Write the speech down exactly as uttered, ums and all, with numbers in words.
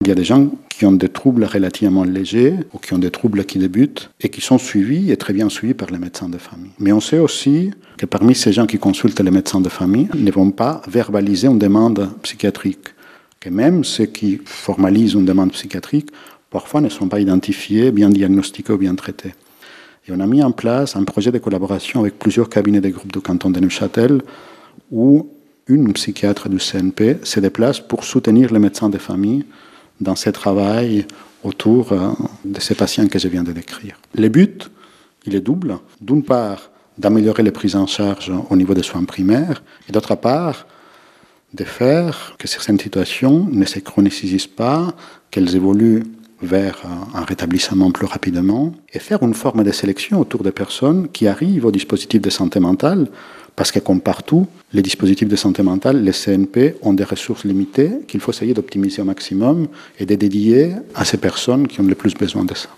Il y a des gens qui ont des troubles relativement légers ou qui ont des troubles qui débutent et qui sont suivis et très bien suivis par les médecins de famille. Mais on sait aussi que parmi ces gens qui consultent les médecins de famille, ils ne vont pas verbaliser une demande psychiatrique. Que même ceux qui formalisent une demande psychiatrique, parfois ne sont pas identifiés, bien diagnostiqués ou bien traités. Et on a mis en place un projet de collaboration avec plusieurs cabinets des groupes du canton de Neuchâtel où une psychiatre du C N P se déplace pour soutenir les médecins de famille dans ce travail autour de ces patients que je viens de décrire. Le but, il est double. D'une part, d'améliorer les prises en charge au niveau des soins primaires, et d'autre part, de faire que certaines situations ne se chronicisent pas, qu'elles évoluent vers un rétablissement plus rapidement, et faire une forme de sélection autour des personnes qui arrivent au dispositif de santé mentale, parce que comme partout, les dispositifs de santé mentale, les C N P, ont des ressources limitées qu'il faut essayer d'optimiser au maximum et de dédier à ces personnes qui ont le plus besoin de ça.